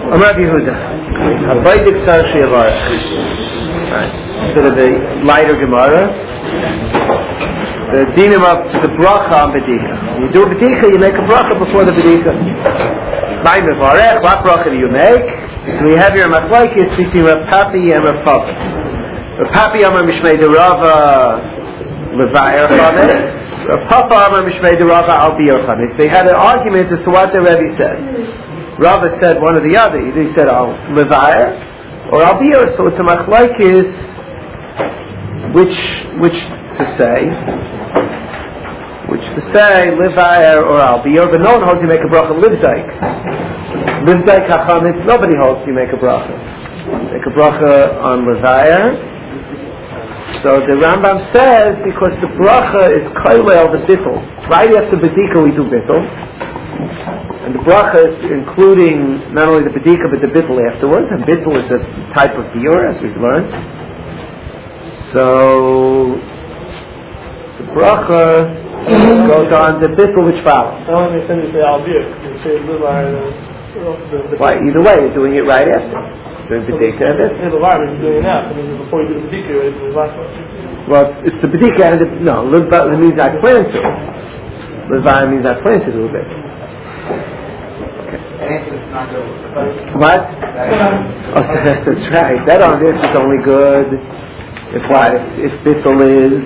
Amar Yehuda, Habaydik Sar Shevarach. Instead of the lighter Gemara, the dinim of the bracha on bedika. When you do a bedika, you make a bracha before the bedika. My mevarech, what bracha do you make? So we have here a machlokes between Rav Papi and Rav Papa. Rav Papi Amar Mishmei Derava Levayer Chametz. Rav Papa Amar Mishmei Derava Al Biur Chametz. They had an argument as to what the Rebbe said. Rava said one or the other. Either he said Al Levayer or Al Biur. So it's a machlokes which to say Levayer or Al Biur. But no one holds you make a bracha Livzaik. Livzaik HaChametz. Nobody holds you make a bracha. Make a bracha on Levayer. So the Rambam says because the bracha is koilel the bittul. Right after bedika we do bittul, and the bracha is including not only the bedika but the bittul afterwards. And bittul is a type of biur, as we've learned. So the bracha goes on the bittul which follows. Why? Either way, you're doing it right after. Doing bedika and it. Well, it's the bedika and it. No, Livayah means I plan to. Livayah means I plan to do a bit. Okay. What? Oh, that's right. That on this is only good if what? If bittul is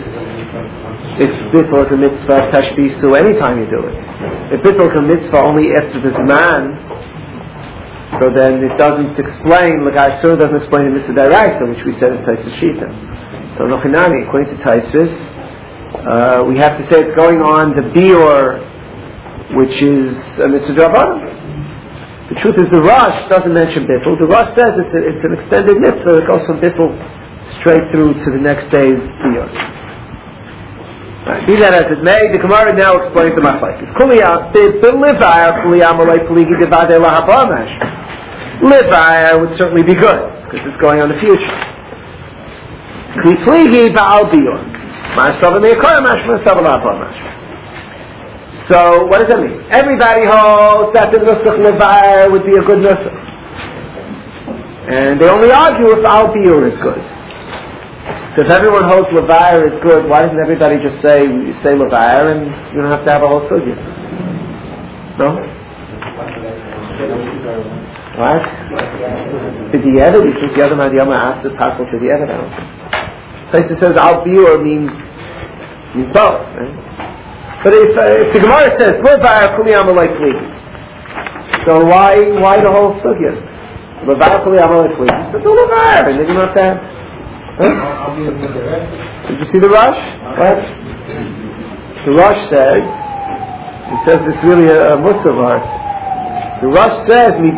a mitzvah tashbisu anytime you do it. If bittul is a mitzvah only after the zman, so then it doesn't explain, like I sure doesn't explain the Mitzvah D'Oraisa, which we said in Taisus Shita. So Nochinami, according to Taisus, we have to say it's going on the Biur, which is a Mitzvah D'Rabbanan. The truth is the Rosh doesn't mention Bittul. The Rosh says it's an extended Mitzvah that goes from Bittul straight through to the next day's Biur. Be that as it may, the Gemara now explains the machlokes. Livayah would certainly be good because it's going on the future. So what does that mean? Everybody holds that the nusach Livayah would be a good nusach, and they only argue if Al Biur is good. So if everyone holds Livayah is good, why doesn't everybody just say Livayah and you don't have to have a whole sugya? No? What? B'di'evet, you think the other man, the Yama asked the possible to the B'di'evet. Place it says Al Biur means both, right? But if the Gemara says Livayah Kuli Amalei Kligi, so why the whole sugya? Livayah Kuli Amalei Kligi. So do Livayah, and then you don't have to have. Huh? Did you see the Rosh? What? The Rosh says, he says it's really a Musaf art. The Rosh says, when a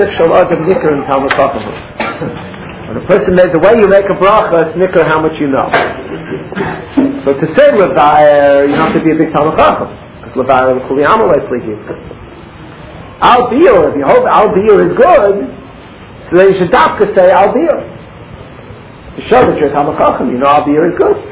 person makes the way you make a bracha, it's nikr how much you know. So to say Livayah, you have to be a big Talmud Chacham, because Livayah is Kuli Amalei Kligi. Al Biur, if you hope Al Biur is good, so then you should dafka say Al Biur. To show that you're a Talmud Chacham, you know Al Biur is good.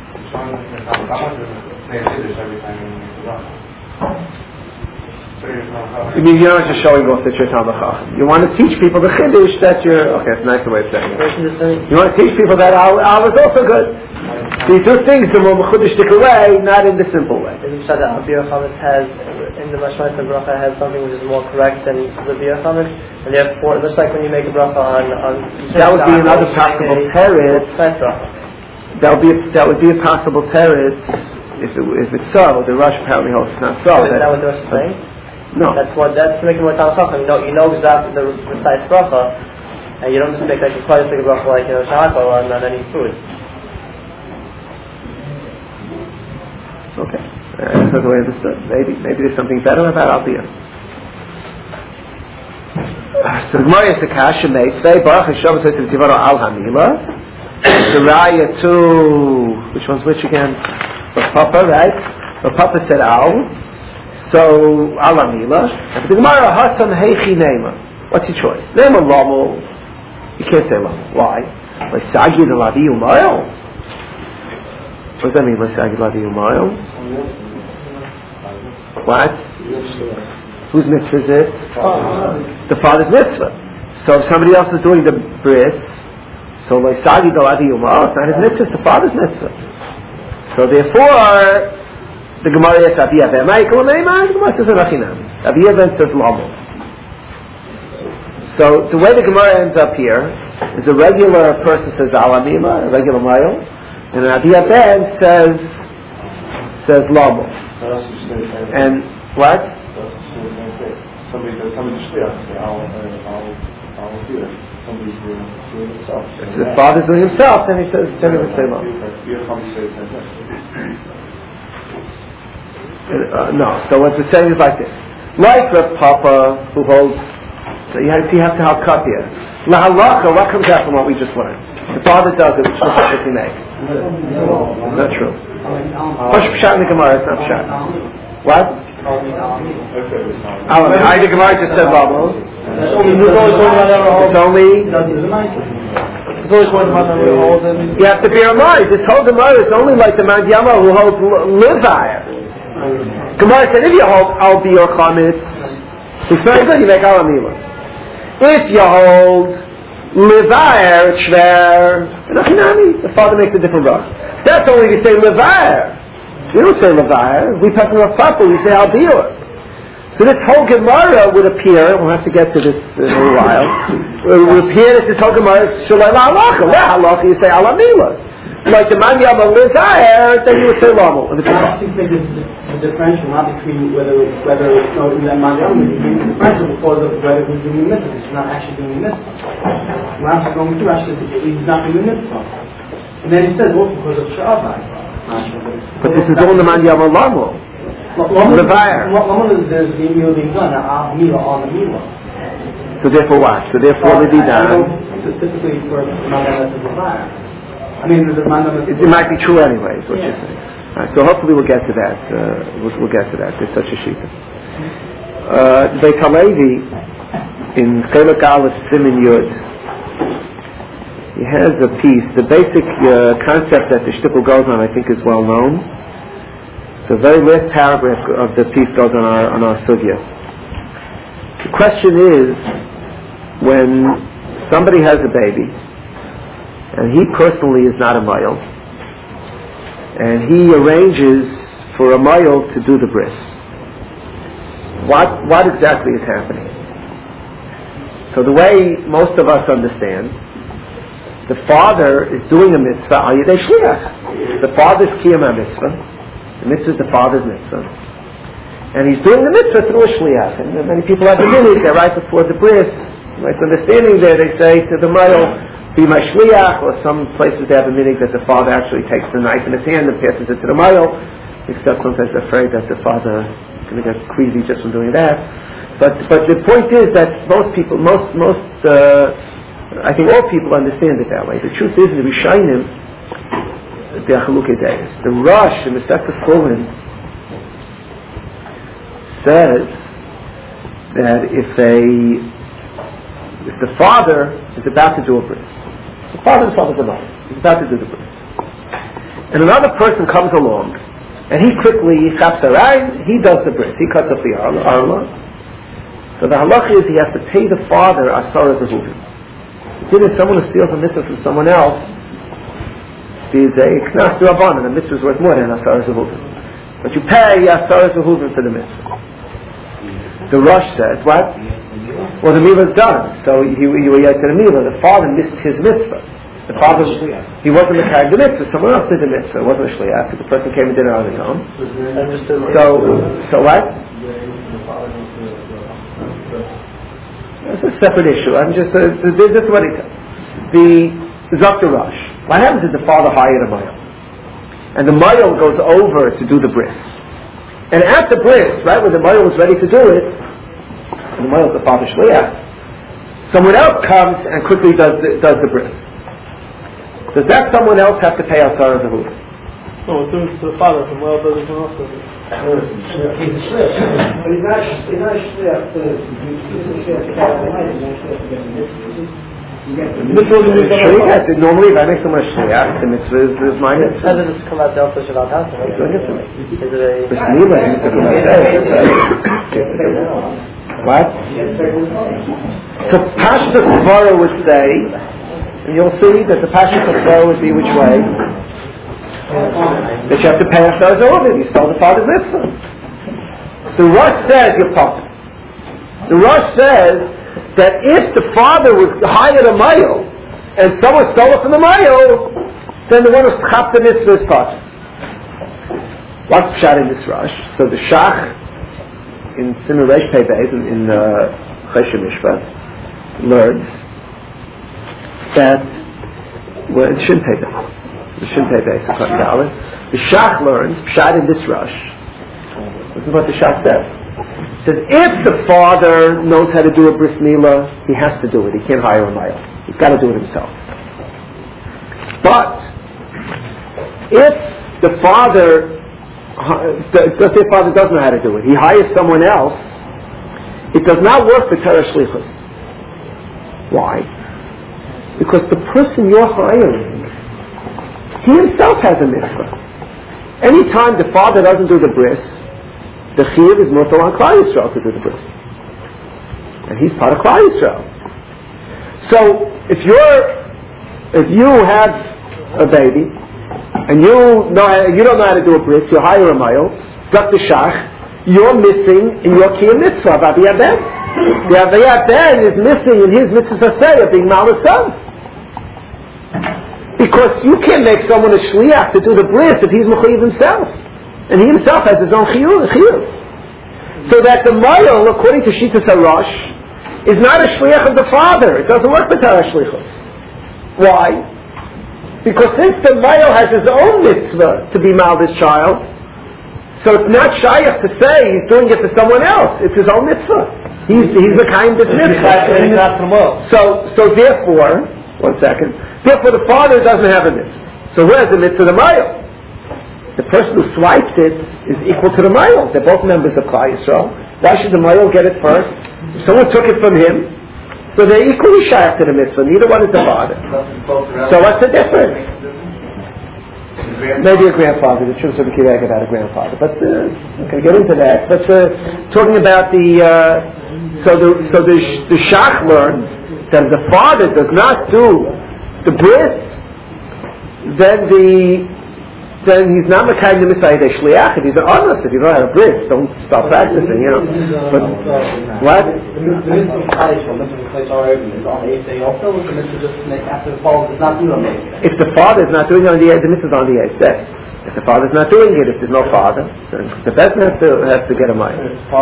You mean you're not just showing off that you're Talmud Chacham. You want to teach people the Chiddush that you're... Okay, that's a nice way of saying it. You want to teach people that Al is also good. So you do things the more Mechudishtik way, not in the simple way. Is it said that Al Biur Chametz has, in the Mashmaita Bracha, has something which is more correct than the Biur Chametz? And therefore, just like when you make a bracha on that would be another possible teretz. That would be a possible teretz if it's so. The Rosh apparently holds it's not so. Is that what the Rosh is saying? No. That's to make it more Talmud Chacham. You know exactly the precise bracha, and you don't just make like a quite big bracha like shahakol on any food. Okay. That's not the way I understood. Maybe there's something better about Al Biur. So the Gemara is the Kasha may say Baruch Hashem says to the Tivara Al Hamila. The Raya too. Which one's which again? The Papa, right? The Papa said Al. So Al Hamila. And the Gemara Hasam Heichi Nema. What's your choice? Nema Lamo. You can't say Lamo. Why? Like Sagi the Lavi Umayel. What does that mean? Like Sagi Lavi Umayel. What? Whose mitzvah is it? The father's mitzvah. So if somebody else is doing the bris, so like Sagi do Adiyuma, it's not his mitzvah, it's the father's mitzvah. So therefore, the Gemara says, Aviyah V'Emaikol Neiman, the Gemara says, Anachinam. Aviyah then says, Lamo. So the way the Gemara ends up here is a regular person says, Alamima, a regular male, and an Aviyah then says, Lamo. And what? Somebody does come to Shliach, I'll do it. Somebody's doing himself. If the father's doing himself, then he says, then he would say Lamo. No, so what we're saying is like this. Like Rav Papa, who holds, so you have to have cup here. La halacha, what comes out from what we just learned? The father does it, which is what he makes. Not true. What's pshat in the Gemara? It's not pshat. What? I the Gemara just said Lamo. It's only. You have to bear in mind, this whole Gemara is only like the Mandyama who holds Livire. Gemara said, if you hold Al Bi or Chametz, it's very good, you make Alamila. If you hold Livire, it's Shver, the father makes a different bracha. That's only if you say Livire. We don't say Livire. We talk about Papa, we say Al Bi. So this whole Gemara would appear, we'll have to get to this in a little while, it would appear that this whole Gemara is Shalai La'alacha. La'alacha, you say Alamila. Like the man Yama Lizayah, then you would say Lamo. I think the differential not between whether it's the man Yama is doing the differential because of whether he's doing the mitzvah. He's not actually doing the mitzvah. Rashi going through Rashi, he's not doing the mitzvah. And then he says also because of Shabbat. But this is all the man Yama Lamo. Lamo is the meal being done, Mila on the Mila. So therefore what? So therefore the Didan. Specifically for Mandala to the fire. I mean, it might be true anyway, is what you're saying. Right, so hopefully we'll get to that. We'll get to that. There's such a shita. Beit HaLevi in Chelek Aleph Siman Yud, he has a piece. The basic concept that the shtickle goes on, I think, is well known. The very last paragraph of the piece goes on our sugya. The question is, when somebody has a baby, and he personally is not a male, and he arranges for a male to do the bris, what exactly is happening? So the way most of us understand, the father is doing a mitzvah al yedei shliach. The father's kiyam mitzvah. The mitzvah is the father's mitzvah, and he's doing the mitzvah through a shliach. And many people have the minute there right before the bris. Right, understanding there, they say to the male, be my shliach, or some places they have a meaning that the father actually takes the knife in his hand and passes it to the male, except sometimes they're afraid that the father is going to get queasy just from doing that. But the point is that most people, I think all people understand it that way. The truth is, the Rishonim, the Rosh in the Masechta Chulin says that if the father is about to do a bris, the father's a mother, he's about to do the bris, and another person comes along, and he quickly chapsarayin, he does the bris, he cuts off the arla. So the halacha is he has to pay the father asara zehuvim. If someone who steals a mitzvah from someone else, steals a knas d'rabbanan, and the mitzvah is worth more than asara zehuvim. But you pay asara zehuvim for the mitzvah. The Rosh says, what? Well, the milah is done. So you were yet to the milah. The father missed his mitzvah. The father, he wasn't the carrying the mitzvah. Someone else did the mitzvah. It wasn't a shliach. The person came and did it on his own. So what? It's a separate issue. I'm just this is what he said. The Dr. Rosh. What happens is the father hired a male, and the male goes over to do the bris. And at the bris, right when the male was ready to do it, and the male is the father shliach, someone else comes and quickly does the bris. Does that someone else have to pay asara zehuvim? No, it's doing to the father. The male does it also. He's a shliach. But he's not a shliach. Normally, if I make someone a shliach, the mitzvah is my mitzvah. How does it come out Delta Shabbat House? Is it a... What? So Pashtus Svara would say, and you'll see that the Pashtus Svara would be which way? That you have to pay ourselves over. You stole the father's mitzvah. The Rosh says you're pumped. The Rosh says that if the father was hired a mile and someone stole it from the mile, then the one who schap the mitzvah is part. What's shot in this Rosh? So the Shach in Simon Reish Pei Beis in Chesed Mishpat learns that it shouldn't pay Beis. The Shach learns, Pshat in this Rosh, this is what the Shach says. It says, if the father knows how to do a bris milah, he has to do it. He can't hire a mile. He's got to do it himself. But, if the father, let's say the father doesn't know how to do it, he hires someone else, it does not work for Torah Shlichus. Why? Because the person you're hiring, he himself has a mitzvah. Anytime the father doesn't do the bris, the chiyuv is mutar on Klal Yisrael to do the bris, and he's part of Klal Yisrael. So if you have a baby and you don't know how to do a bris, you hire a male, zok the shach, you're missing in your kiyuv mitzvah of Aviyah Ben. The Aviyah Ben is missing in his mitzvah say of being mal son. Because you can't make someone a shliach to do the bris if he's mechayiv himself, and he himself has his own chiyuv. So that the male, according to Shitas HaRosh, is not a shliach of the father. It doesn't work for Torah Shlichus. Why? Because since the male has his own mitzvah to be mal this child, so it's not shayach to say he's doing it for someone else. It's his own mitzvah. He's the kind of mitzvah. So therefore, one second. Therefore, the father doesn't have a mitzvah. So where's the mitzvah? The male. The person who swipes it is equal to the male. They're both members of Klal Yisrael. Why should the male get it first? If someone took it from him, so they're equally shaykh to the mitzvah. Neither one is the father. So what's the difference? Maybe a grandfather. The truth of the Kiddush about a grandfather. But I'm going to get into that. But talking about the shach learns that if the father does not do the bris, then he's not mekayim the mitzvah de shliach. If he's an honest, if you don't have a bris, don't start practicing, But what? If the father is not doing it on the mitzvah is on the eighth day. If the father is not doing it, if there's no father, then the best man has to get a mic.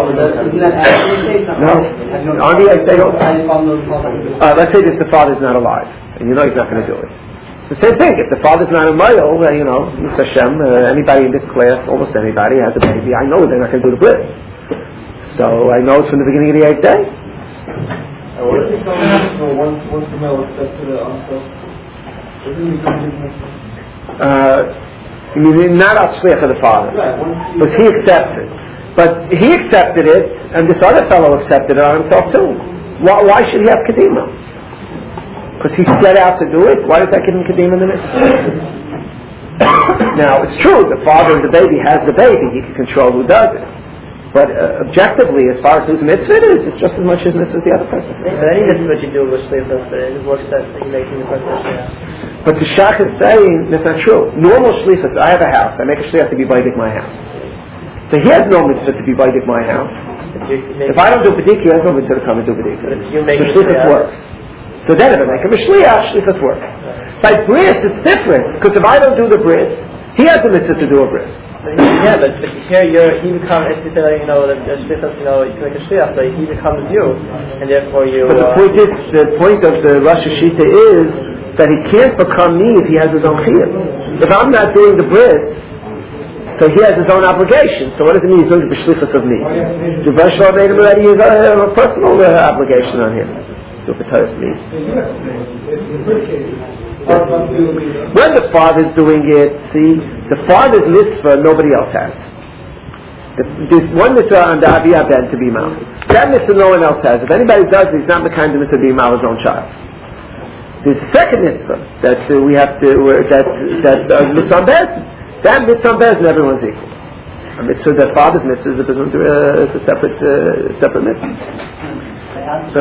No, on the eighth day. Let's say that the father is not alive, and you know he's not going to do it. It's the same thing. If the father's not a male, Hashem, anybody in this class, almost anybody, has a baby, I know they're not going to do the bris. So I know it's from the beginning of the eighth day. What if once the male accepts to the uncle? Not out shliach of the father, but he accepts it. But he accepted it, and this other fellow accepted it on himself too. Why should he have kedima? Because he set out to do it. Why does that give him kedima in the mitzvah? Now it's true, the father of the baby has the baby; he can control who does it. But objectively, as far as whose mitzvah it is, it's just as much his mitzvah as the other person. But any mitzvah you do with shlichus, it works that you're making the person shliach. But the shach is saying that's not true. Normal shlichus, I have a house, I make a shliach to be baidik my house. So he has no mitzvah to be baidik my house. If I don't do b'dik, he has no mitzvah to come and do b'dik. So shlichus works. So then if I make him a shliach, shlichus works. By bris, it's different, because if I don't do the bris, he has the mitzvah to do a bris. Yeah, but here he becomes, if you say, the shlichus, you can make a shliach, but he becomes you, and therefore you... But the point of the Rosh Hashita is that he can't become me if he has his own chiyuv. If I'm not doing the bris, so he has his own obligation. So what does it mean he's doing the shlichus of me? The Rosh Hashanah made him already a personal obligation on him. Do it for me. When the father's doing it, see, the father's mitzvah nobody else has. There's one mitzvah on the Aviyah Ben to be mal. That mitzvah no one else has. If anybody does it, he's not the kind of mitzvah to be mal his own child. There's a second mitzvah that we have to, that mitzvah on Bezin. That mitzvah on Bezin, everyone's equal. A mitzvah, the father's mitzvah is a separate mitzvah. So,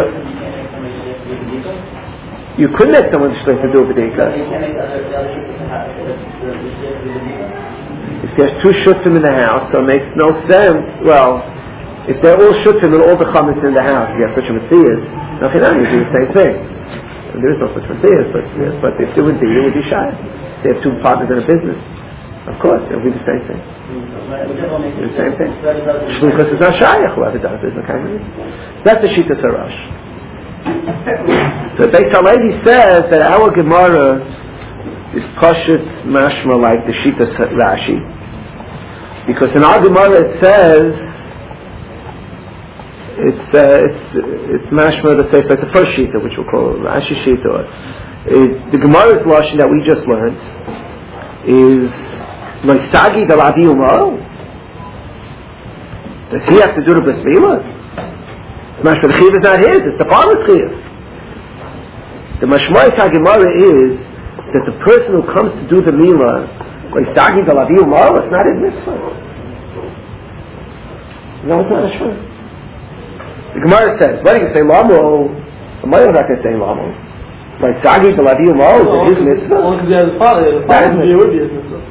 you could make someone shleich to do a b'dika. If there's two shuttim in the house, so it makes no sense. Well, if they're all shuttim and all the chametz in the house, you have such a mitzvah, nothing on you do the same thing. And there is no such mitzvah, but if there would be, it would be shy. They have two partners in a business. Of course, it will be the same thing. The same thing. Because it's not shayach, whoever does it. That's the Shita Sarash. So Beit HaLevi says that our Gemara is Pashut Mashma like the Shita Rashi. Because in our Gemara it says it's Mashma the Sefer, the first Shita, which we'll call Rashi Shita. The Gemara's Lashon that we just learned is Loisagi the Lavi Umaro. Does he have to do the Bris Milah? The Mashma the Chiv is not his, it's the father's Chiv. The Mashma Gemara is that the person who comes to do the Milah, Loisagi the Lavi Umaro, it's not his mitzvah. No, it's not a shvur. The Gemara says, why do you say Lamo? The Maya not going to say Lamo. Loisagi the Lavi Umaro, is it his mitzvah? Well, because he has a father would be his mitzvah.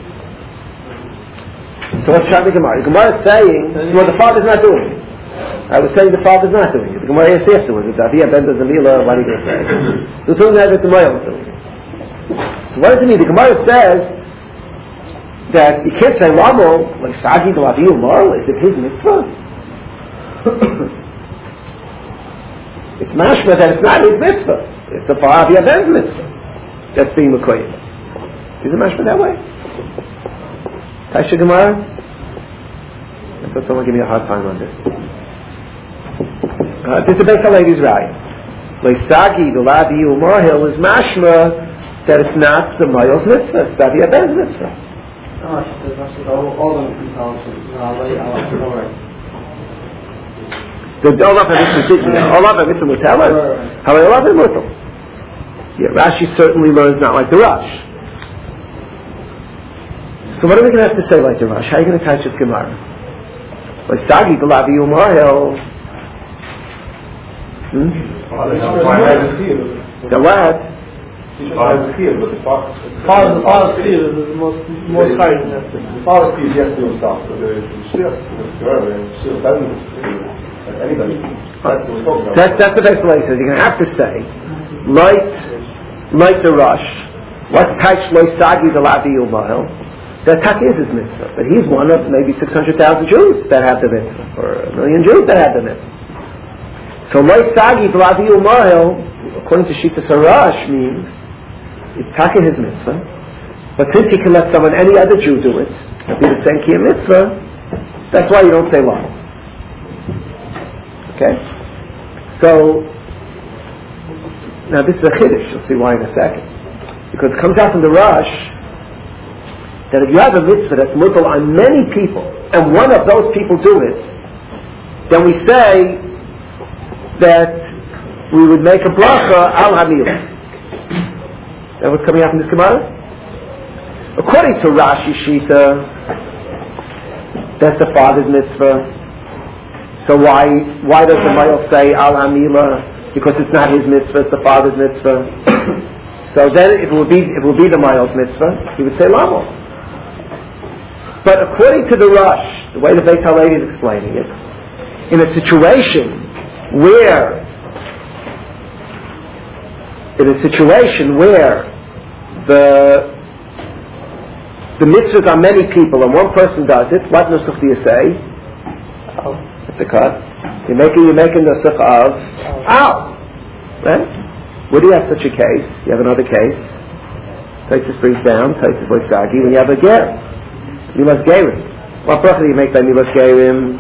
So let's try the Gemara. The Gemara is saying, well, the father's not doing it. I was saying the father's not doing it. The Gemara asked afterwards, if Aviyah ben does the Milah, what are you going to say? So it's only that the Gemara was doing it. So what does it mean? The Gemara says that you can't say Lamo, like Sagi the Aviyah Umar, is it his mitzvah? It's mashma that it's not his mitzvah. It's the Aviyah ben's mitzvah that's being Mekoyim. Is it mashma that way? Taisha Gemara? I thought someone give me a hard time on this. This is Beit HaLevi's right. Leisagi, the Lavi Umahil is mashma that it's not the Mayos mitzvah, it's the Aviyah ben's mitzvah. The Olaf HaMitzvah will tell us how Olaf HaMitzvah. Yeah, Rashi certainly learns not like the Rosh. So what are we going to have to say like the Rosh? How are you going to touch this Gemara? Like Sagi the Lavi Umahil. The what? The father's Kiyah is the most high. The father's Kiyah, he has to do himself. So the Shliach, anybody. That's the best way. So you're going to have to say, like the Rosh, what touch Loisagi the Lavi Umahil? That Tak is his mitzvah, but he's one of maybe 600,000 Jews that have the mitzvah, or 1 million Jews that have the mitzvah. So Loisagi the Lavi Umahil, according to Shita Sarash, means it's Tak his mitzvah, but since he can let someone, any other Jew do it, it'll be the same Kiyah mitzvah, that's why you don't say Lama. Okay? So, now this is a Chiddush, you'll see why in a second. Because it comes out from the Rosh, that if you have a mitzvah that's mutal on many people, and one of those people do it, then we say that we would make a bracha al hamilah. That what's coming out from this Gemara? According to Rashi Shita, that's the father's mitzvah. So why does the Mayel say al hamilah? Because it's not his mitzvah, it's the father's mitzvah. So then if it will be the Mayel's mitzvah, he would say lamo. But according to the Rosh, the way the Beit HaLevi is explaining it, in a situation where the mitzvahs are many people and one person does it, what nusach do you say? It's a cut. You're making nusach of al. Right? Where do you have such a case? You have another case. Taisus brings down, Taisus Loisagi, when you have a ger. Milas Gerim. What bracha do you make by Milas Gerim?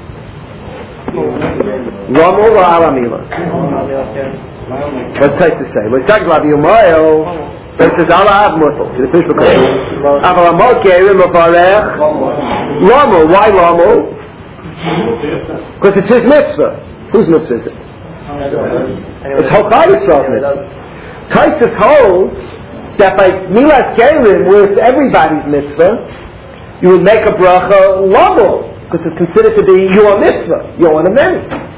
Ramo or ala Milas? What's Taisus say? Loisagi Lavi Umayel. Taisus ala av mutal. To the fish because Aval Amot Gerim Avarech. Ramo. Why Ramo? Because it's his mitzvah. Whose mitzvah is it? It's Hokah Yisrael's mitzvah. Taisus holds that by Milas Gerim, where it's everybody's mitzvah, you would make a bracha labo, because it's considered to be your mitzvah, your one of many.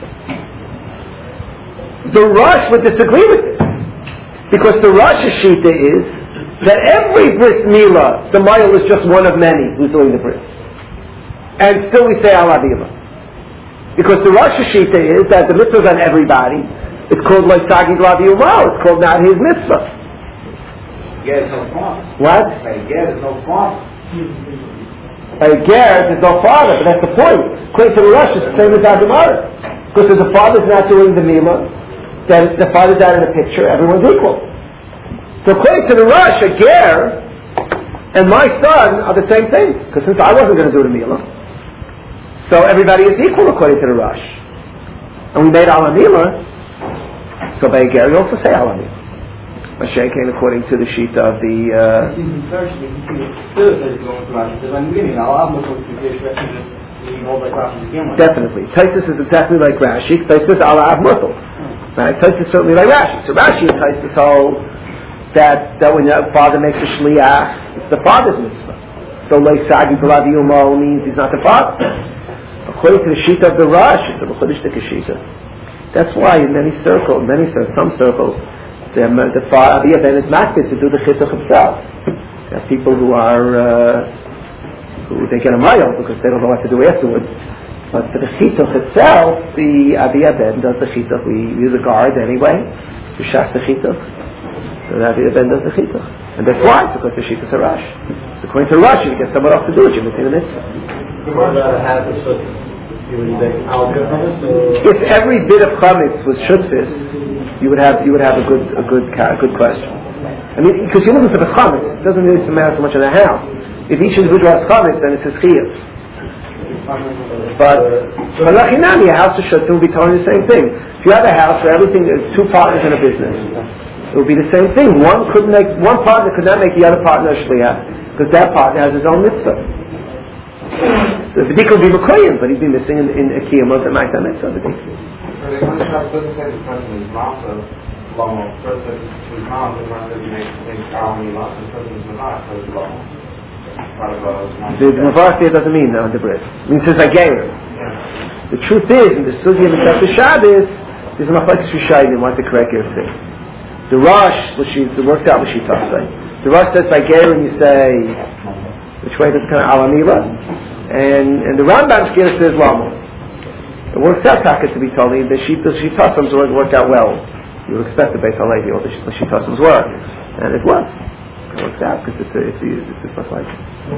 The Rosh would disagree with this, because the Rosh's shita is that every bris milah, the mayil is just one of many who's doing the bris, and still we say al avila, because the Rosh's shita is that the mitzvah is on everybody. It's called loisagi glavi umal. It's called not his mitzvah. There's no father. What? There's no father. By Ger, there's no father, but that's the point. According to the Rosh, it's the same as Adamara. Because if the father's not doing the milah, then the father's out in the picture, everyone's equal. So according to the Rosh, a Ger and my son are the same thing. Because since I wasn't going to do the milah, so everybody is equal according to the Rosh. And we made Al Milah, so by a Ger, you also say Al Milah. Mashiach came according to the sheet of the. Definitely, Taisus is exactly like Rashi. Taisus ala av mutal, right? Taisus is certainly like Rashi. So Rashi and Taisus hold that when a father makes a shliach, it's the father's mitzvah. So like Sagi Balavi Umo means he's not the father. According to the sheet of the Rosh, it's a B'chodishtik shita. That's why in some circles. The father then is makbid to do the chitzuk himself. There are people who they get a mayil because they don't know what to do afterwards. But for the chitzuk itself, the Aviyah Ben does the chitzuk. We use a guard anyway to shach the chitzuk. So the Aviyah Ben does the chitzuk, and that's why, because the chitzuk is a rush. So according to Rush, you get someone else to do it. You're missing the mitzvah. If every bit of chametz was shutfis, you would have a good question. I mean, because you're looking for the chametz, it doesn't really matter so much in the house. If each individual has chametz, then it's his chiyuv. But lachinami, a house of shut will be telling you the same thing. If you have a house where everything is two partners in a business, it will be the same thing. One partner could not make the other partner a shliach because that partner has his own mitzvah. The V'dik would be Mekoyim, but he'd be missing in a kiyum of the Ma'aseh Mitzvah. So they want to have certain type of person is Masa, Lomo, person who's Masa, the one that makes Almi Masa, the person who's Masa, so it's Lomo. The Mavarti doesn't mean on the bris. It means it's Agayim. The truth is, in the Sugya Mitzvah Shabbos, there's a Machlekes Rishayim, what's the correct thing. The Rosh, it works out what she talks about. The Rosh says by Gayim, you say, which way does it come? Alamila. And the Rambam Shkir says Lamos. It works out Taka to be told the Shittasams worked out well. You would expect the Beis Halevi all the Shittasams work, and it was. It works out because it's much like.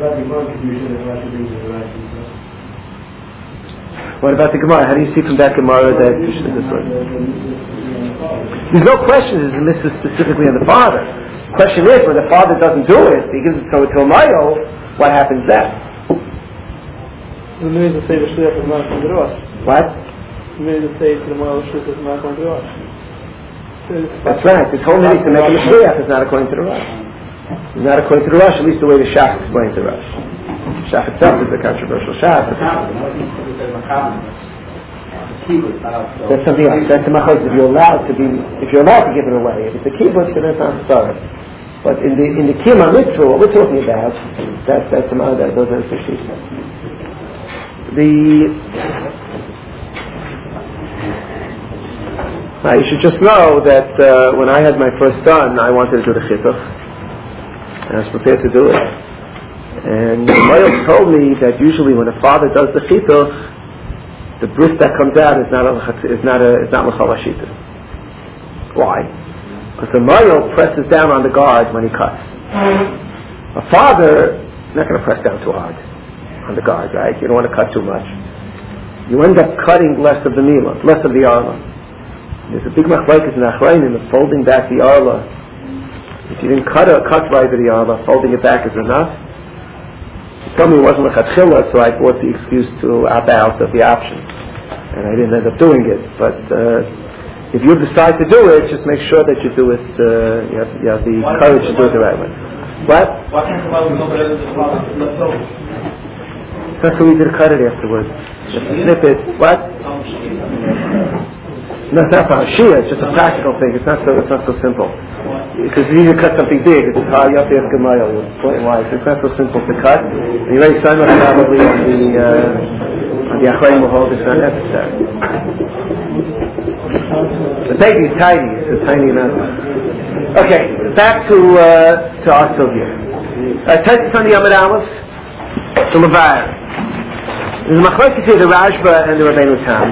What about the Gemara? How do you see from that Gemara that this one? There's no question there's a mitzvah specifically on the father. The question is when the father doesn't do it, he gives it to a mayo. What happens then? The means to say the shliach is not going to Rosh. What? The means to say to the moral shliach is not going to Rosh. That's right. This whole meaning to make a shliach is not according to the Rosh. It's not according to the Rosh, at least the way the Shach explains the Rosh. Shach itself is a controversial Shach. That's something else. That's the machos. If you're allowed to give it away, if it's a kibbutz, then it's not sorry. But in the Kiyama Mitzvah, what we're talking about, that's those are the shliach. You should just know that when I had my first son, I wanted to do the chittah, and I was prepared to do it. And the Mayos told me that usually when a father does the chittah, the bris that comes out is not l'chol hashita. Why? Because the Mayo presses down on the guard when he cuts. A father is not going to press down too hard on the guard, right? You don't want to cut too much. You end up cutting less of the milah, less of the arla. There's a big machlekes in Achrayim of folding back the arla. If you didn't cut right with the arla, folding it back is enough. He told me it wasn't lechatchila, so I bought the excuse to opt out of the option, and I didn't end up doing it. But if you decide to do it, just make sure that you do it. You have the courage to do it the right way. What? That's what we did cut it afterwards. Just snip it. What? No, it's not for Shia. It's just a practical thing. It's not so simple. because if you cut something big, it's hard. You have to ask a mile. Why? It's not so simple to cut. And you already signed up probably on the Achayim will hold. It's not necessary. The baby is tiny. It's a tiny amount. Okay, back to our Sylvia. Taisus on the Yamid Aleph, the Levar. There's a machlokes here, the Rashba and the Rabbeinu Tam.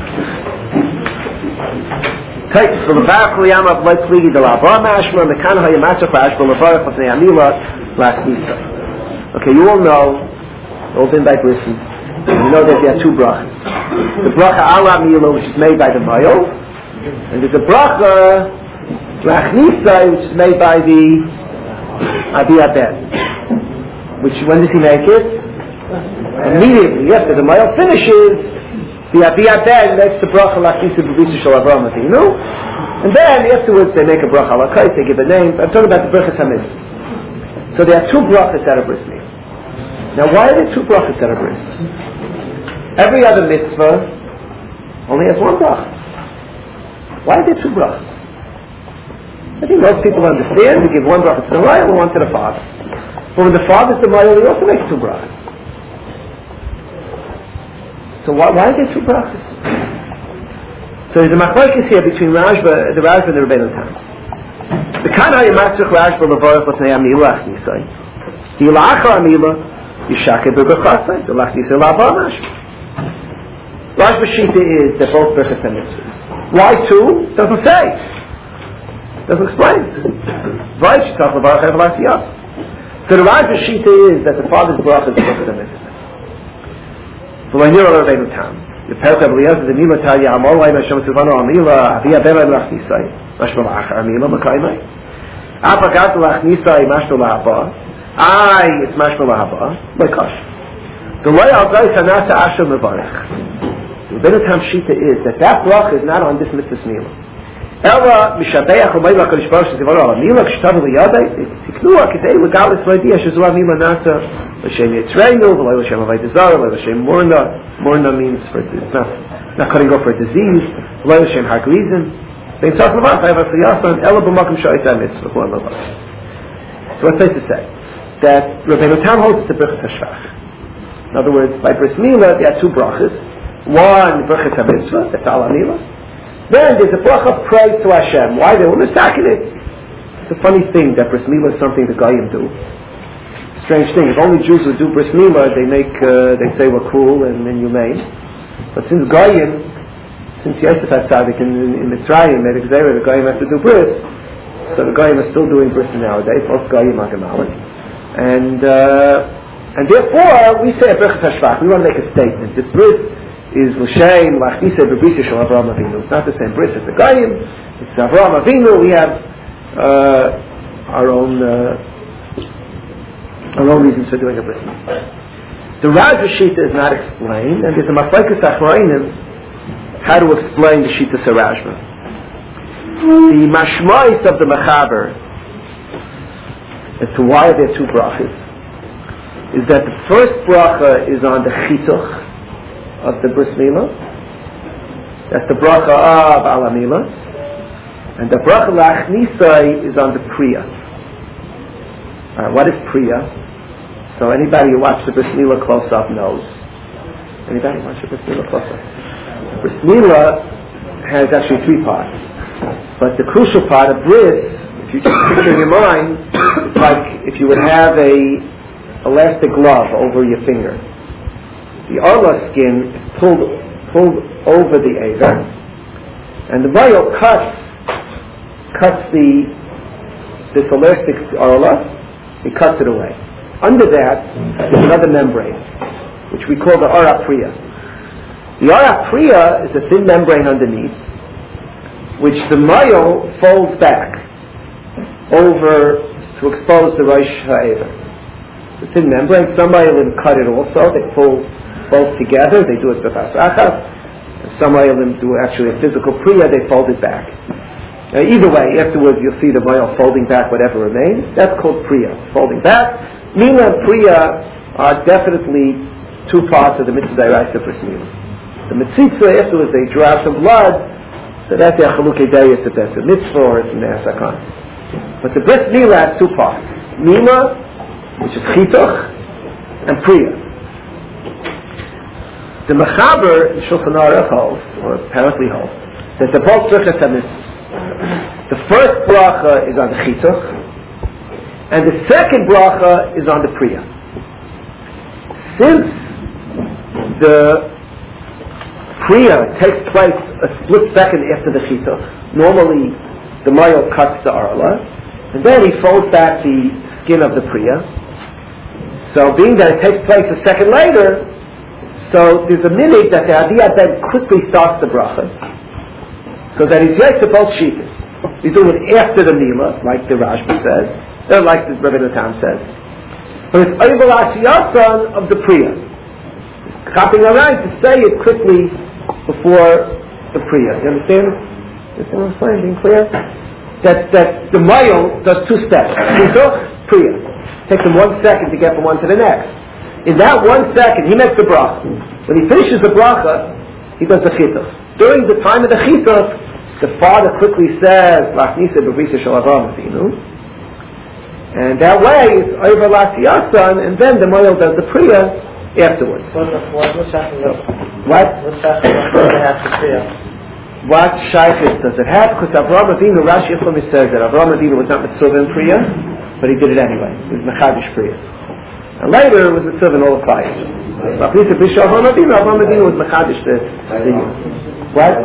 Taisus the Levar Kol Yamav Lo Pligi de Lava Mashma Mekan HaYamatzach Rashba Levar Chafnei Amila Las Nisa. Okay, you all know, all been by Brisson, you know that there are two brachas. The bracha Ala Mila, which is made by the Mayo, and there's a bracha Lachnisa, which is made by the Abi Abed. Which, when does he make it? Immediately after the Mayo finishes, the Abi Abed makes the bracha Lachnisa B'Risa Shel Avraham Avinu, and then afterwards they make a bracha Lakait, they give a name. I'm talking about the brachas Hamid. So there are two brachas that are bris milah. Now, why are there two brachas that are bris? Every other mitzvah only has one bracha. Why are there two brachas? I think most people understand. We give one bracha to the Raya and one to the father. But when the father's the Raya, we also make two brachas. So why are there two brachas? So there's a machlokes here between the Rashba and the Rabbeinu Tam. The Kana Yamatzach Rashba Levarach L'Tnei Amila Achnisai. The Ilachar Amila Yishake B'Bechasai. The Lachnisai Lava Mashma. Rashba Shita is that both brachas are mitzvahs. Why two? Doesn't say. Doesn't explain. Right? So the Rashba Shita is that the father's bracha is brachas are mitzvahs. So when you're Rabbeinu Tam, the Percha B'Liyaz is the Mila Taya Amol Lai Hashem Sivano Amila Avia Bela Lachnisai Mashma La'achar Amila Makaimai Apagat Lachnisai Mashma La'aba it's Mashma La'aba Makash the Lai Al-Zai Sanasa Asher Mevarech. The Rabbeinu Tam Shita is that bracha is not on this mitzvah Mila Ela Mishabeach Umayla Kodesh Baruch Sivano Amila Kshtav Liyadai Tiknua Kidei Legalis Vaydiya Shezua Mila Nasa L'Shem Yitzreinu, V'loi L'Shem Havai Dezara, V'loi L'Shem Murna. Murna means for not cutting off for a disease. V'loi L'Shem Haglizim. Ve'in Tzach L'Vach, Ha'eva F'yasan, Ela B'makim Sha'ita Mitzvah, V'loi L'Vach. So what's nice to say? That Rabbeinu Tam holds it's a Brachas HaShvach. In other words, by Bris Milah, there are two brachas. One, Brachas HaMitzvah, that's Ala Milah. Then there's a bracha praise to Hashem. Why? They want to sack it. It's a funny thing that Bris Milah is something the Goyim do. Strange thing. If only Jews would do bris milah, they say we're cruel and inhumane. But since Yosef HaTzadik in Mitzrayim made a gzeira, the Goyim have to do bris. So the Goyim are still doing bris nowadays. Both Goyim are Gemalim. And therefore we say a Brachas HaShvach. We want to make a statement. This bris is L'Shem Lachnisa B'Risa Shel Avraham Avinu. It's not the same bris as the Goyim. It's Avraham Avinu. We have our own reasons for doing a bris milah. The Rashba Shita is not explained, and there's a machlokes achronim how to explain the Shita Rashba. The mashmais of the Mechaber as to why there are two brachas is that the first bracha is on the chituch of the bris milah. That's the bracha of Ala Milah, and the bracha Lachnisai is on the priya. What is priya? So anybody who watched the Bris Milah close up knows. Anybody watch the Bris Milah close up? The Bris Milah has actually three parts. But the crucial part of bris, if you just picture in your mind, it's like if you would have a elastic glove over your finger. The arla skin is pulled over the aver, and the vial cuts this elastic arla. He cuts it away. Under that, there's another membrane, which we call the Ara Priya. The Ara Priya is a thin membrane underneath, which the Mayo folds back over to expose the Rosh Ha'ever. The thin membrane, some Mayolim cut it also. They pull both together. They do it b'chas achas. Some Mayolim do actually a physical Priya. They fold it back. Either way, afterwards you'll see the Mayo folding back whatever remains. That's called Priya, folding back. Milah and Priya are definitely two parts of the mitzvah d'oraisa bris milah. The mitzvah, afterwards they draw out some blood, so that's a chalukei dayis, if that's a mitzvah or it's an asakan. But the bris milah has two parts: mila, which is chituch, and priya. The Mechaber in Shulchan Aruch holds, or apparently holds, that the both tzrichas have mitzvahs. The first bracha is on the chituch, and the second bracha is on the priya. Since the priya takes place a split second after the chituch, normally the mayil cuts the arla, and then he folds back the skin of the priya. So being that it takes place a second later, so there's a minute that the Adiyah then quickly starts the bracha, so that he's yet to both shittas. He's doing it after the Mila, like the Rashba says, or like the Rebbe Natan says. But it's Oivel Asiyasan of the Priya. Chopping around to say it quickly before the Priya. You understand? Is what I'm saying? Being clear? That the Mayil does two steps. Chituch, Priya. Takes him 1 second to get from one to the next. In that 1 second, he makes the bracha. When he finishes the bracha, he does the chituch. During the time of the chituch, the father quickly says, "Lachnisa b'brisa shel Avraham Avinu," and that way it's over Lasiyasan, and then the Moyel does the Priya afterwards. What shaykhis does it have? Because Avraham Avinu, Rashi Yiflami says that Avraham Avinu was not mitzvah in Priya, but he did it anyway. It was mechadish Priya. And later it was mitzvah in all the fires. Lachnisa b'brisa shel Avraham Avinu was mechadish the what?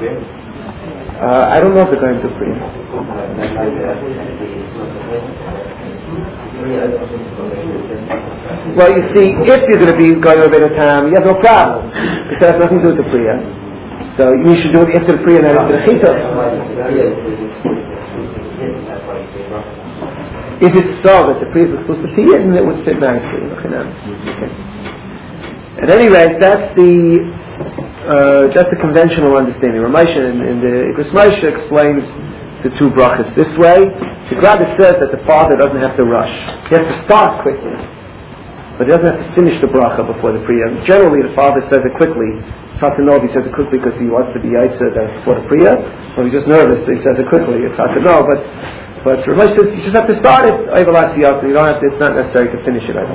I don't know if they're going to Priya. Well, you see, if you're going to be going over the time, you have no problem, because that has nothing to do with the Priya. So you should do it after the Priya and then after the Chituch. If it's so that the Priya is supposed to see it, then it would fit nicely. Okay. At any rate, that's the conventional understanding. Ramesha in the Igros Moshe explains the two brachas this way. The Grada says that the father doesn't have to rush. He has to start quickly, but he doesn't have to finish the bracha before the priya. Generally, the father says it quickly. It's hard to know if he says it quickly because he wants to be yaitzer before the priya, or he's just nervous, so he says it quickly. It's hard to know, but Ramesha says you just have to start it. You don't have to. It's not necessary to finish it.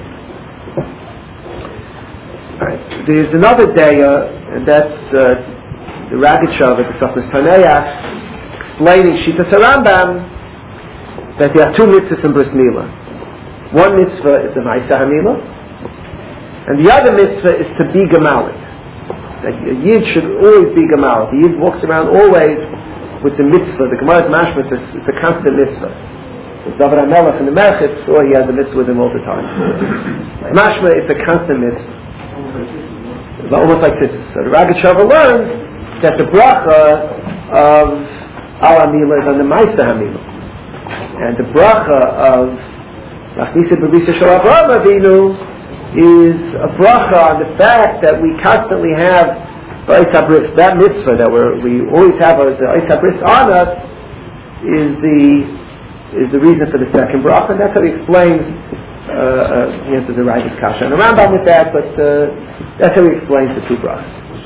Right. There's another day, and that's the Ragichav at the Sofnas Taneyach, explaining Shitas HaRambam that there are two mitzvahs in Bris Milah. One mitzvah is the Ma'aseh HaMilah, and the other mitzvah is to be Gemalit. That a Yid should always be Gemalit. The Yid walks around always with the mitzvah. The Gemalit Mashma is a constant mitzvah. David HaMelech in the Merchitz, or he has the mitzvah with him all the time. Mashma is a constant mitzvah. Almost like this. So the Ragichava learns that the bracha of Al Hamila is on the Ma'aseh Hamila, and the bracha of Lachnisa b'brisa shel Avraham Avinu is a bracha on the fact that we constantly have the Eis HaBris. That mitzvah that we always have as the Eis HaBris on us is the reason for the second bracha, and that's how he explains. He answers the Ragi's Kasha and the Rambam with that, but that's how he explains the two brachas.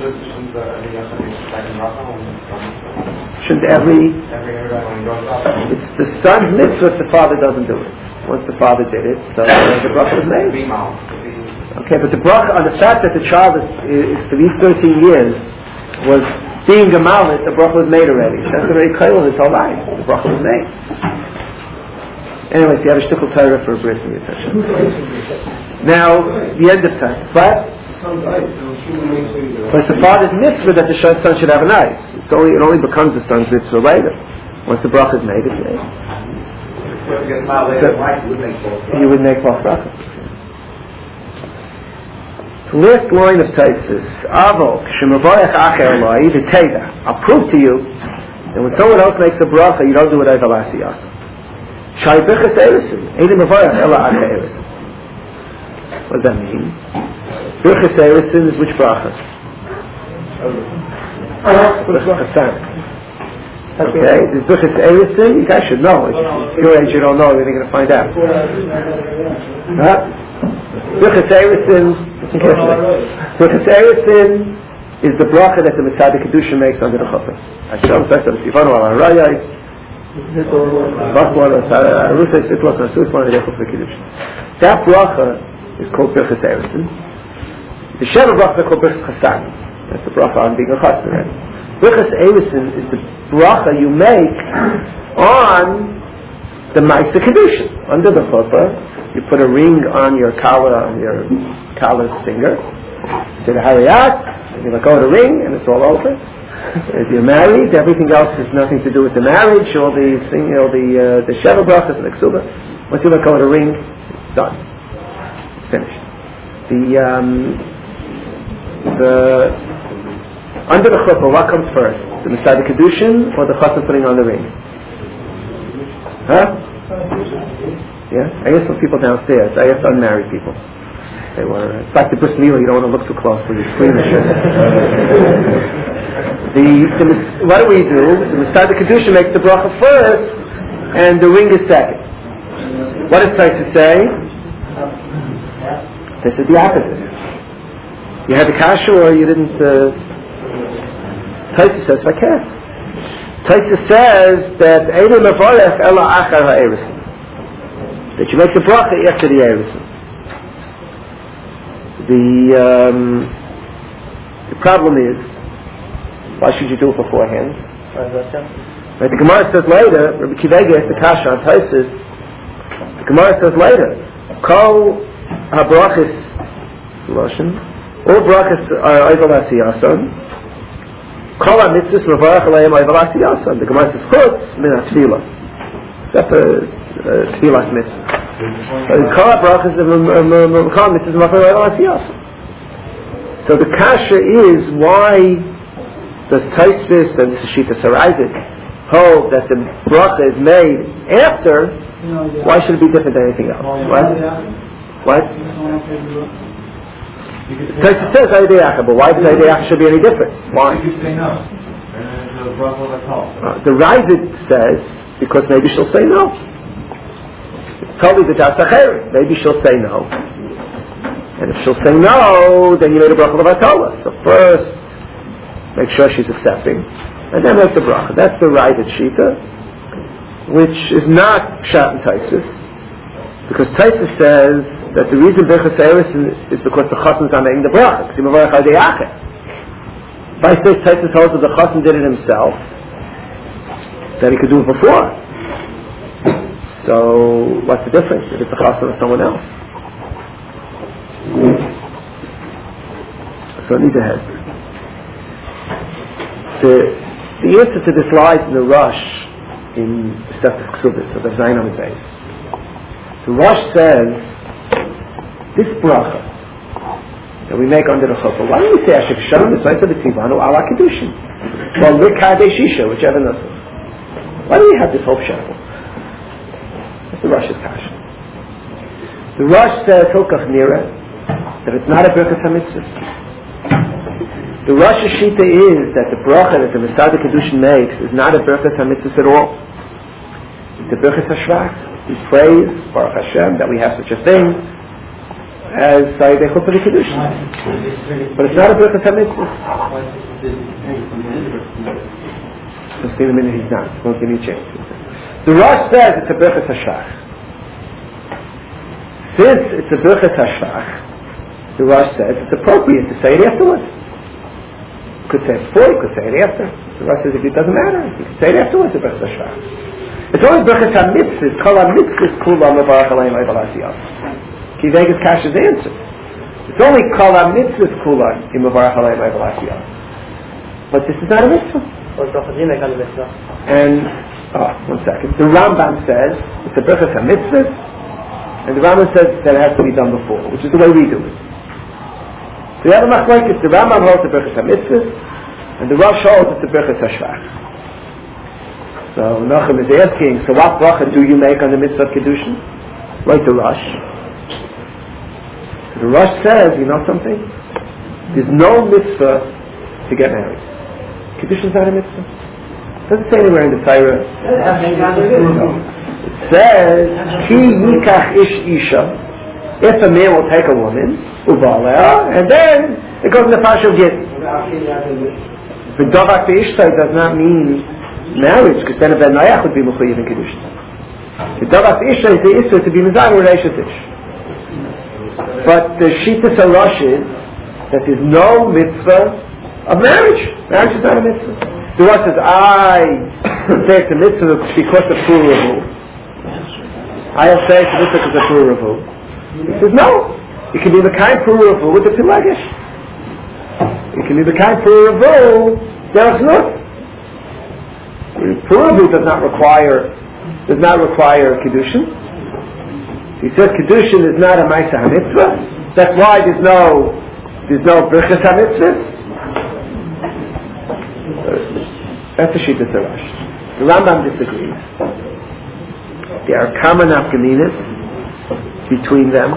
Shouldn't every it's the son's mitzvah if the father doesn't do it. Once the father did it, so the bracha was made. Okay, but the bracha on the fact that the child is for these 13 years was being gemalit, the bracha was made already. That's already clear his whole life. The bracha was made. Anyway, so you have a shtickle Torah for a bris in your attention. Now, the end of time. But it's the father's mitzvah that the son should have an eyes. It only becomes the son's mitzvah later. Once the bracha is made, it's made. You would make both brachas. The last line of Taisus, Avo, Shemavoyach Acher Eloi, the Teda. I'll prove to you that when someone else makes a bracha, you don't do it over Lasiyasa. Shai Birchas Eresin, Eidim Mavoyach Ela Acher Eresin. What does that mean? Birchas Eresin is which bracha? Okay, there's Birchas Eresin, you guys should know. If your age you don't know, you're going to find out. Birchas Eresin, Birchas Eresin is the bracha that the Mitzvah Kedusha makes under the Chuppah. Hashem says to the Sivanu al Harayos, That bracha is called Birchas Eresin. The Sheva bracha is called Birchas Chassan. That's the bracha on being a chassan, right? Birchas Eresin is the bracha you make on the Ma'aseh Kedushin. Under the chuppah, you put a ring on your kala finger. You say the Hariyat, and you let go of the ring, and it's all over. If you're married, everything else has nothing to do with the marriage, all the Sheva brachas and the Ksuba. Once you let go of the ring, it's done. It's finished. Under the chuppah, what comes first? The Mesidah Kedushin or the chassan putting on the ring? Huh? Yeah? I asked some people downstairs. I asked unmarried people. They were, it's like the bris milah, you don't want to look too close when you scream and shit. What do we do? The Mesidah Kedushin makes the bracha first, and the ring is second. What does Taisa say? This is the opposite. You had the kasha or you didn't? Taisa says vakas. Taisa says that Eidei Mevarech Ela Achar HaEresin, that you make the bracha after the Eresin. The problem is, why should you do it beforehand? Right, the Gemara says later, Rabbi Kivega asked the kasha on Taisus, the Gemara says later, Kol ha-brachis, all brachis are Oivel Asiyason, Kol ha-mitzvahs mevarach aleim Oivel Asiyason. The Gemara says, Chutz min ha-tfilah. That's a tfilah mitzvah. Kol ha-brachis Kol ha-mitzvahs mevarach aleim Oivel Asiyason. So the kasha is, why does Taisvis and Shita Saraizik hold that the bracha is made after? Why should it be different than anything else? What? Taisvis says Eidei Achar, but why does Eidei Achar should be any different? Why? The Ravid says because maybe she'll say no. Totally the Dasacheret. Maybe she'll say no. And if she'll say no, then you made a bracha of Atola. So first, make sure she's accepting, and then make the bracha. That's the Ravid Shita, which is not Pshat and Taisus, because Taisus says that the reason Birchas Eresin is because the chassan is not making the bracha. Because Mevarach Eidei Achar. By says Taisus holds that the chassan did it himself, that he could do it before. So what's the difference if it's the chassan or someone else? So need to have the answer to this lies in the Rosh in Seftas Ksubis, so the Zayin Amid Beis. The Rosh says this bracha that we make under the chuppah. Why don't we say Asher Shalom Mitzvah B'Tzivanu Ala Kedushin? Well, Likadei Shisha, whichever nasa. Why do we have this whole shackle? That's the Rosh's kasha. The Rosh says Hilkach Nira that it's not a Birchas HaMitzvah. The Rosh Shita is that the bracha that the Mesidah Kedushin makes is not a Birchas HaMitzvah at all. It's a Birchas HaShvach. We praise Baruch Hashem that we have such a thing as Sayyidei Chuppah Kedushin. But it's not a Birchas HaMitzvah. Let's see in a minute he's not. Won't give me a chance. The Rosh says it's a Birchas HaShvach. Since it's a Birchas HaShvach, the Rosh says it's appropriate to say it afterwards. You could say it before, you could say it after. The Rosh says it doesn't matter. You could say it afterwards, the Birchas HaShvach. It's only Birchas HaMitzvahs, Kol HaMitzvahs Kulam Mevarach Aleim Oivel Asiyason. Kivegas Kasha's answer. It's only Kol HaMitzvahs Kulam Mevarach Aleim Oivel Asiyason. But this is not a mitzvah. And, one second. The Rambam says it's a Birchas HaMitzvahs, and the Rambam says that it has to be done before, which is the way we do it. So you have a machlokes. The Rambam holds the Birchas HaMitzvahs, and the Rosh holds it's the Birchas HaShvach. So Nachum is asking, so what bracha do you make on the mitzvah of Kedushin? Like the Rosh. So the Rosh says, you know something? There's no mitzvah to get married. Kedushin is not a mitzvah. It doesn't say anywhere in the Torah. It says, Ki yikach ish isha. If a man will take a woman, ubalea, and then it goes in the Pasha of Git. The Dovak Ishtai does not mean marriage, because then a ben noach would be mechuyev in kedushin. The davas isha is the issue to be mizayim with reishes ish. But the shittas harosh is that there's no mitzvah of marriage. Marriage is not a mitzvah. The Rosh says, I say it's a mitzvah because of Pur Ravu. I'll say it's a mitzvah because of Pur Ravu. He says, no. It can be the kind Pur Ravu with the Pilagish. It can be the kind Pur Ravu derech nut. Pur Ravu does not require Kedushin. He says Kedushin is not a Maisa HaMitzvah. That's why there's no Birchas HaMitzvah. That's the Shittas Harash. The Rambam disagrees. There are common nafkaminas between them.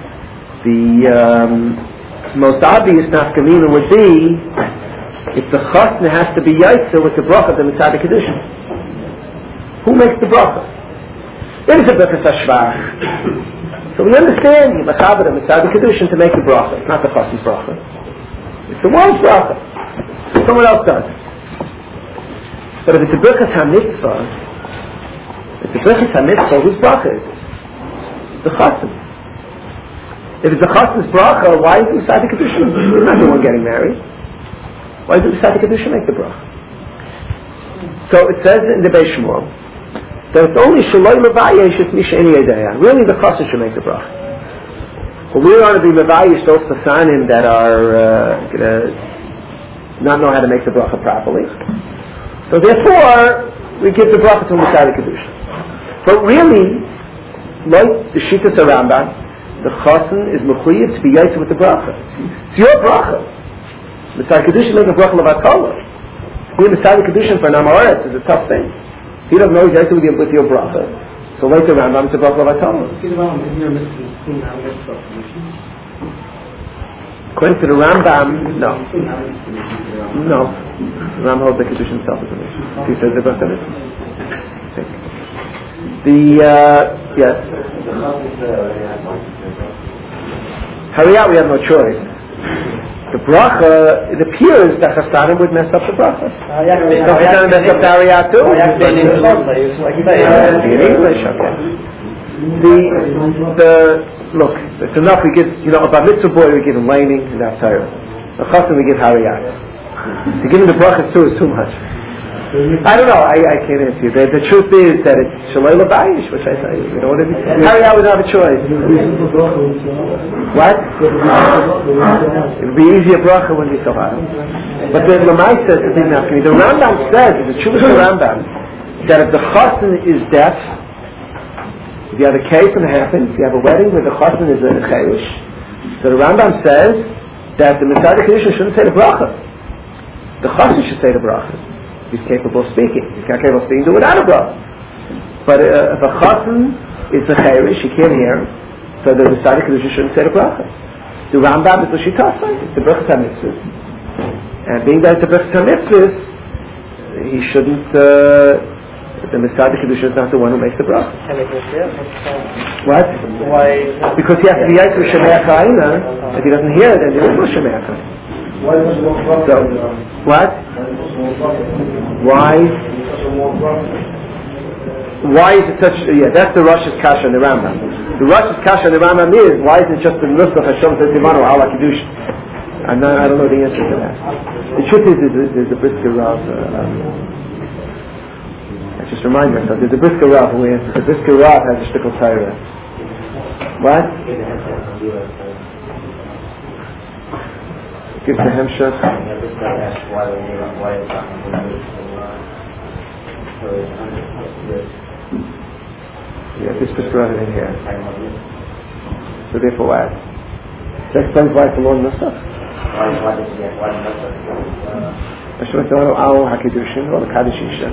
The most obvious nafkamina would be if the chasna has to be yaitza with the bracha of the mitzvah kedushin. Who makes the bracha? It is a birchas hashvach. So we understand you mechaber the mitzvah kedushin to make the bracha. It's not the chasna's bracha. It's the world's bracha. Someone else does. But if it's a birchas ha-mitzvah, whose bracha is it? The chassan. If it's the chassan's bracha, why is the Misad Kedushin? He's not the one getting married. Why does the Misad Kedushin make the bracha? So it says in the Beis Shmuel that it's only Shaloi Levayesh it's Misheni Yedeya. Really the chassan should make the bracha. But we want to be Levayesh those Tasanim that are going to not know how to make the bracha properly. So therefore, we give the bracha to Misad Kedushin. But really, like the Shittas Rambam, the chassan is mechuyev to be yaitz with the bracha. It's your bracha. Misad Kedushin make a bracha levatala. Being Misad Kedushin for an Amoretz is a tough thing. He doesn't know he's yaitz with your bracha. So like the Rambam, it's a bracha levatala. According to the Rambam, no. No. The Rambam holds the Kedushin himself as a mission. He says the bracha is. Yes. Hariyat, we have no choice. The bracha, it appears that Chasanim would mess up the bracha. Chasanim mess up the Hariyat too. In English, okay. Look, it's enough we give, about mitzvah boy we give him laning and that's Torah. The Chasanim we give Hariyat. To give him the bracha too is too much. I don't know. I can't answer you. The truth is that it's Shaloi Levayesh, which I say. Hariyat would have a choice. What? It would be easier bracha when you so hard. But the Lamai says the thing after me. The Rambam says, the truth of the Rambam, that if the chassan is deaf, if you have a case and it happens, you have a wedding where the chassan is a chayush, so the Rambam says that the Misad Kedushin shouldn't say the bracha. The chassan should say the bracha. He's capable of speaking. He's not capable of speaking, do without a bracha. But if a chassan is a chayrish, he can't hear, so the Misad Kedushin shouldn't say the bracha. The Rambam is the Shitasa, it's the Birchas HaMitzvah. And being that it's the Birchas HaMitzvah, he shouldn't, the Misad Kedushin is not the one who makes the bracha. What? Why? Because he has to be Yaitu Shemei HaKaina. If he doesn't hear it, then there is no Shemei HaKaina. So, what? Why is it such? Yeah, that's the Rosh's Kasha and the Rambam. The Rosh's Kasha and the Rambam is why is it just the Nusach Hashem Tzimanu Ala Kedushin? I don't know the answer to that. The truth is there's a Brisker Rav. I just remind myself there's a Brisker Rav who answers. The Brisker Rav has a shtickle Torah. What? Give to Hemshech. Yeah, this was brought in here. So therefore what? That explains why it's a long Nusach. Hashem Tzimanu Al HaKedushin or the Kaddish Isha.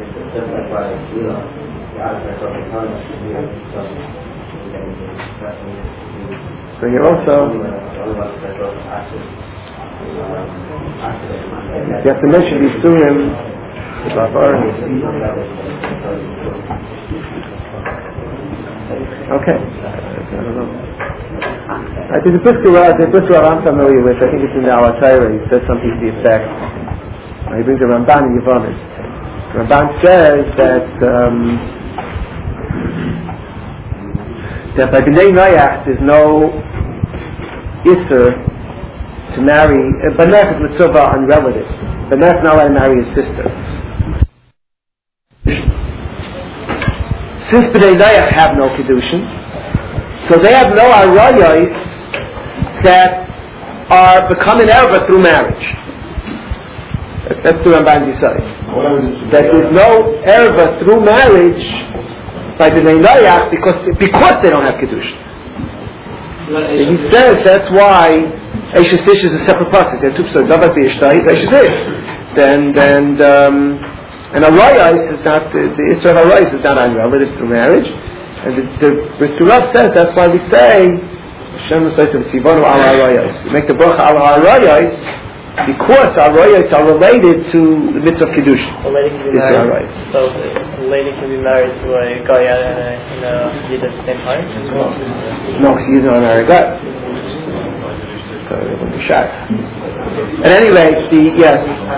So here also you have to mention these surim. Okay. I don't know. I think the Brisker Rav I'm familiar with. I think it's in the Alatayra. He says something to the effect. He brings the Ramban and Yevamis. Ramban says that by Bnei Noach there's no Isser to marry. Banach is mitzvah on relatives. Banach is not allowed to marry his sister. Since Bnei Noach have no Kedushin, so they have no arayos that are becoming erva through marriage. That's the Ramban decides. That there's no erva through marriage by Bnei Noach because they don't have Kedushin. And he says that's why Eishes Ish is a separate pasuk. There are two psukim. Davar B'Yishtai is Eishes Ish. And Arayos is not the Isra of Arayos is not on relative to marriage. And the Rav says that's why we say Hashem says to the Tzivonu al Arayos. We make the bracha al Arayos because Arayos are related to the mitzvah of Kedushin. A lady can be married. So a lady can be married to a guy and a Yid at the same time. No, because he's not married guy. So it wouldn't be shy. At any rate, yes.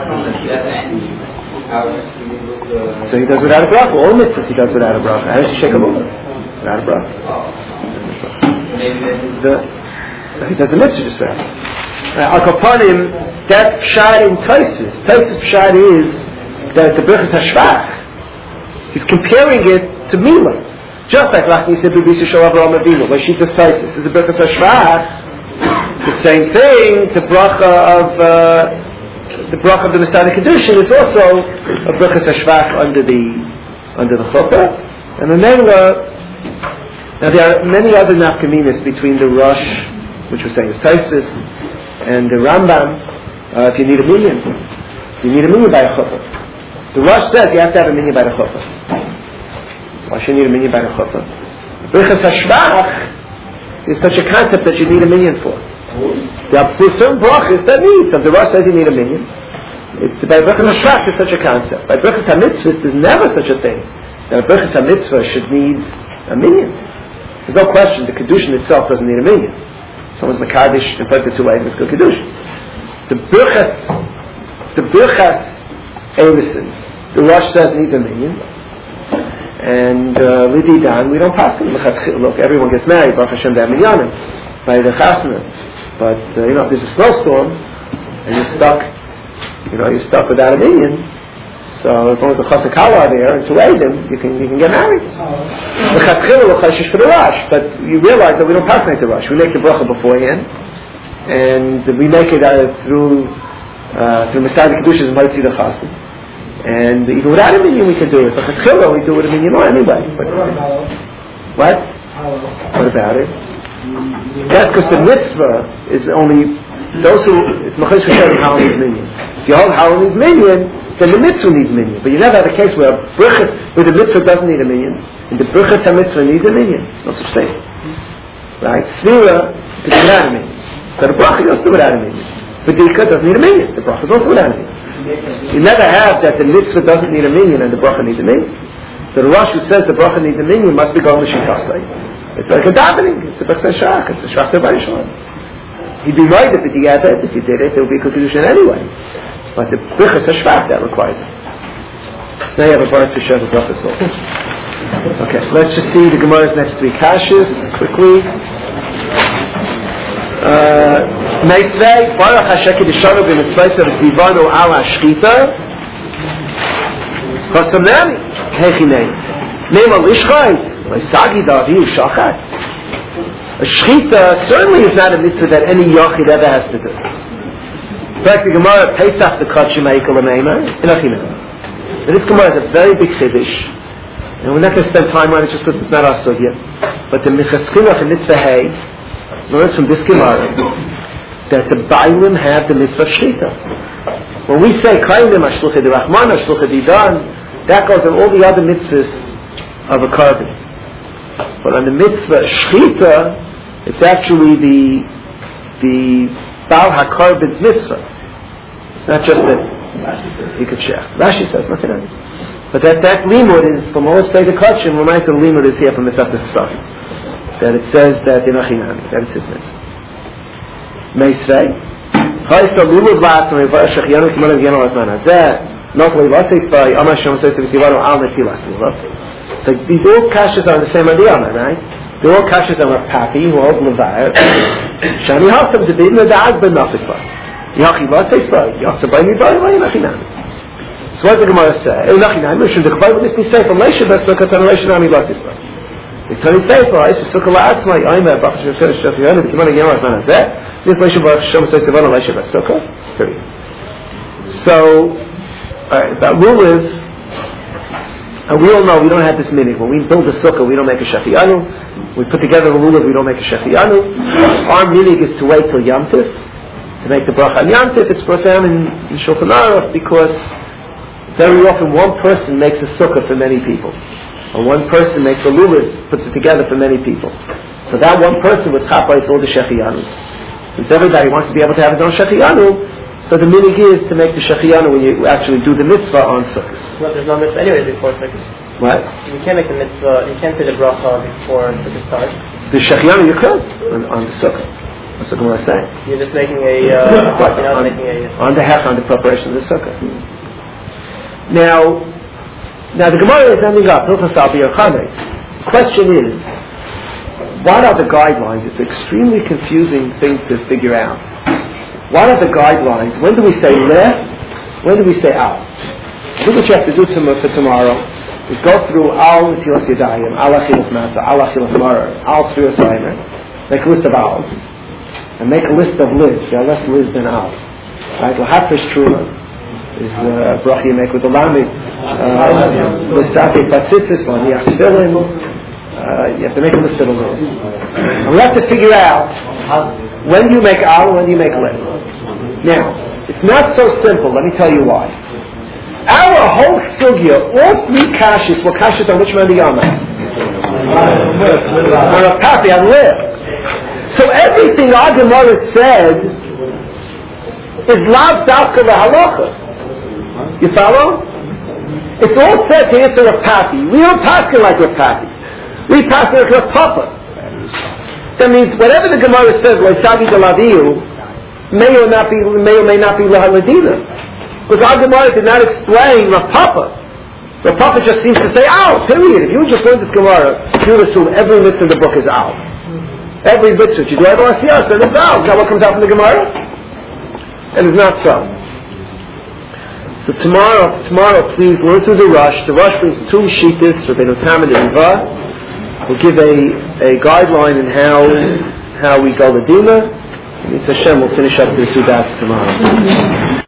So he does without a bracha. All mitzvahs he does without a bracha. How does he shake a move? Without a bracha. He does the mitzvah just there. Al Kapanim, that pshat in Taisus. Taisus pshat is that the bracha is hashvach. He's comparing it to Milah. Just like Lachni said, B'Bisa Shal Avraham Avinu, where she does Taisus. Is the bracha hashvach. The same thing, the bracha of the Messiah Kedushin is also a bracha hashvach under the chuppah. And the Megillah, now there are many other nafkaminas between the Rosh, which we're saying is Taisus, and the Rambam. If you need a minyan by a chuppah. The Rosh says you have to have a minyan by the chuppah. Why should you need a minyan by the chuppah? Bracha hashvach is such a concept that you need a minyan for. There are certain brachas that need. So the Rosh says you need a minyan. It's by Brachas HaShvach is such a concept. By Brachas HaMitzvah there's never such a thing. That a Brachas HaMitzvah should need a minyan. There's no question. The Kedushin itself doesn't need a minyan. Someone's Makadosh in front of the two ways, it's good Kedushin. The Birchas Emerson, the Rosh says needs a minyan. And Lidi Dan, we don't pass them. Look, everyone gets married, Baruch Hashem, they're minyanim by the chasna. But if there's a snowstorm and you're stuck without a minyan, so as long as the chasakala are there and to aid them, you can get married. The chatchila will chashish for the Rosh, but you realize that we don't pass the Rosh. We make the bracha beforehand, and we make it through Messiah Kedushin and Ma'itzi the Chassid. And even without a minyan we can do it. But chatchila we do it with a minyan anyway. What? What about it? That's because the mitzvah is only those who it's Machash Hashem Halal needs minyan. If you hold Halal needs minyan, then the mitzvah needs minyan. But you never have a case where the mitzvah doesn't need a minyan, and the Birchas HaMitzvah needs a minyan. No such thing. Right? Svira is without a minyan. So the bracha goes without a minyan. But the Ikah doesn't need a minyan. The bracha is also without a minyan. You never have that the mitzvah doesn't need a minyan and the bracha needs a minyan. So the Rosh who says the bracha needs a minyan must be going to Shikasai. It's like a davening. It's a B'chsei Shach. It's a Shach Tevay Shalom. He'd be right if you had it. If you did it, there would be a Kedushin anyway. But the Birchas HaShvach that requires it. Now you have a Baruch to show the bracha. Okay, let's just see the Gemara's next three kashas quickly. Meisvei Baruch Hashem Kedishanu b'mitzvaysa v'tzivanu al hashchita v'samnami hechinei neim al ishchai v'sagi davi u'shachat. A shchita certainly is not a mitzvah that any yachid ever has to do. In fact, the Gemara Pesach the kachim ha'ikol ha'meimah inachinei. This Gemara is a very big chiddush, and we're not going to spend time on it just because it's not our sugya. But the Michaskilach and Mitzvah Hay learns from this Gemara that the Bailim have the mitzvah shchita. When we say Kainim Ashlucha de Rahman Ashlucha Didan, that goes on all the other mitzvahs of a carbon. But on the mitzvah shchita, it's actually the Baal HaKarbon's mitzvah. It's not just that you could share. Rashi says nothing else. But that limud is from all say the kachim. Reminds the limud is here from the Sefta Safim. That it says that in Achinami, that is his mitzvah. Meisvei, Chayis Limud Vat Mevash Shachiyanu K'Malav Yenu Azman Hazeh not Leilasis by Amar Shem says to Tivano Al Netilas. So these all kashas are the same idea, right? The all kashas are Papi, who are Levar. Shani Hasam to be in the Da'ad Ben Nafisba. Yachi Lasis by Yasabai Nibai Nachinam. So what the Gemara say? Nachinam, should the Gemara with this be safe from Leisha Besukah and Leisha Nami Lasis by. The Tani Sefer, I used to look at my Aima, Bach Shefir Shafiana, the Kimana Yamar Manazeh, this Leisha Baruch Shem says Tivano Leisha Besukah. Period. So, that rule is, and we all know we don't have this meaning. When we build a sukkah, we don't make a shachianu. We put together a lulav, we don't make a shachianu. Our meaning is to wait till Yom Tif, to make the bracha on Yom Tif. It's brought down in Shulchan Aruch because very often one person makes a sukkah for many people. Or one person makes a lulav, puts it together for many people. So that one person would chapais all the shachianu. Since everybody wants to be able to have his own shachianu, so the meaning is to make the shachianu when you actually do the mitzvah on sukkahs. Well, there's no mitzvah anyways before sukkahs. What? You can't make the mitzvah, you can't say the bracha before sukkah starts. The shachianu you could on the sukkah. That's what I'm saying. You're just making on the preparation of the sukkah. Now the Gemara is ending up. The question is, what are the guidelines? It's an extremely confusing thing to figure out. What are the guidelines? When do we say le? When do we say al? Look what you have to do for tomorrow is go through al netilas yadayim, al achilas matzah, al achilas maror, al sfiras aimer, make a list of als, and make a list of lids. There are less lids than al. Right? L'hafish truma is the bracha you make with the lamid. L'safei patzitzis, l'niach tefillin. You have to make a list of the lids. And we have to figure out when do you make al and when do you make lid. Now, it's not so simple. Let me tell you why. Our whole sugya, all three kashas were kashas on which man the yama? On a papi, on lid. So everything our Gemara said is lav dafka lahalacha. You follow? It's all said to answer a papi. We don't pass it like a papi. We pass it like a papa. That means whatever the Gemara says, "Loisavi delaviu," may or may not be lahaladina, because our Gemara did not explain Rav Papa. Rav Papa just seems to say "Al." Period. If you just learn this Gemara, you assume every mitzvah in the book is Al. Every mitzvah you do ever asiyah, so it's Al. Is that what comes out from the Gemara? And it's not so. So tomorrow, please learn through the Rush. The Rush brings two shittas, Rabbeinu Tam and Riva. We'll give a guideline in how we go the Dima. And Hashem will finish up the 2 dots tomorrow.